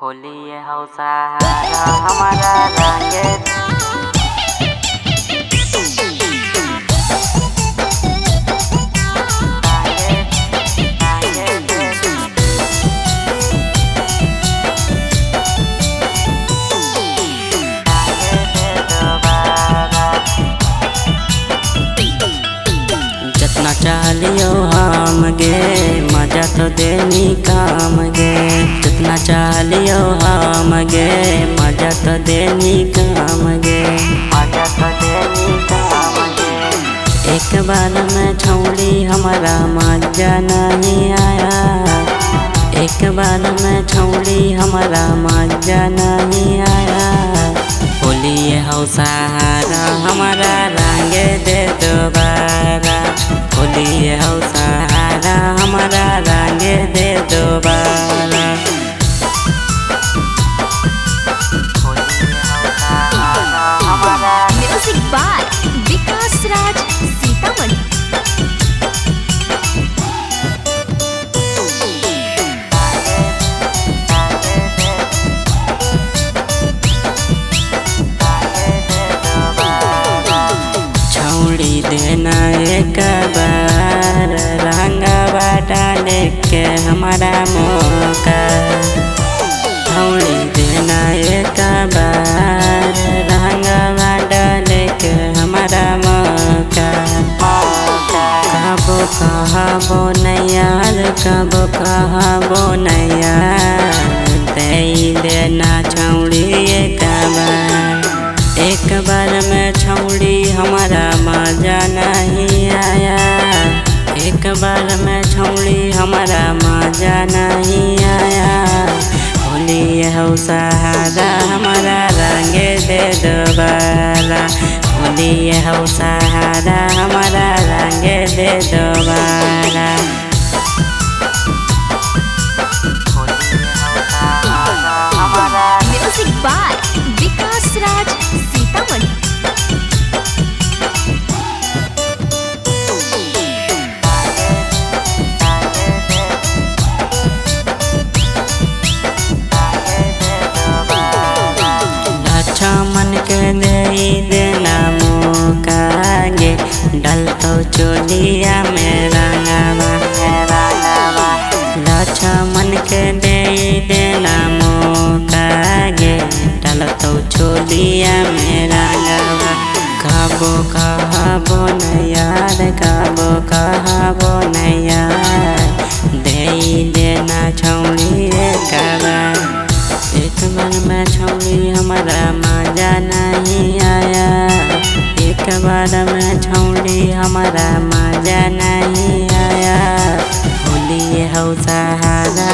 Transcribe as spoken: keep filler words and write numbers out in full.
होली हौ सहारा हमारा रंगे जितना चालियो हम गे मजा तो देनी काम गे। जितना चालियो हम गे मजा तो देनी काम गे। मजा तो देनी काम गे। एक बार में छौली हमारा मजा नहीं आया। एक बार में छौली हमारा मजा नहीं आया। होली हौ सहारा हमारा रंगे दे दोबारा। होली हौ सहारा हमारा रंगे दे दोबारा। Music by Vikas Raj Sitamarhi. छौड़ी देना एक बार रंगवा डाले के हमारा मौका। छौड़ी देना एक बार रंगवा डाले के हमारा मौका। कबो कहबो नैया कबो कहबो नैया दे देना छौड़ी एक बार। एक बार में छौड़ी हमारा मजा नहीं आया। एक बार में छौड़ी हमारा मजा नहीं आया। होली हौ सहारा हमारा रंगे दे दोबारा। होली हौ सहारा हमारा रंगे दे दोबारा। Music by Vikas Raj Sitamarhi. मन के दे देना मौका गे डल तो चोलिया में रंगवा। लक्ष्मण के दे देना मौका गे डल तो चोलिया में रंगवा। कबो कहबो नैया कबो कहबो नैया दे देना छौड़ी एक बार। एक बार में छौड़ी हमारा मजा नहीं आया। एक बार में छौड़ी हमारा मजा नहीं आया। होली हौ सहारा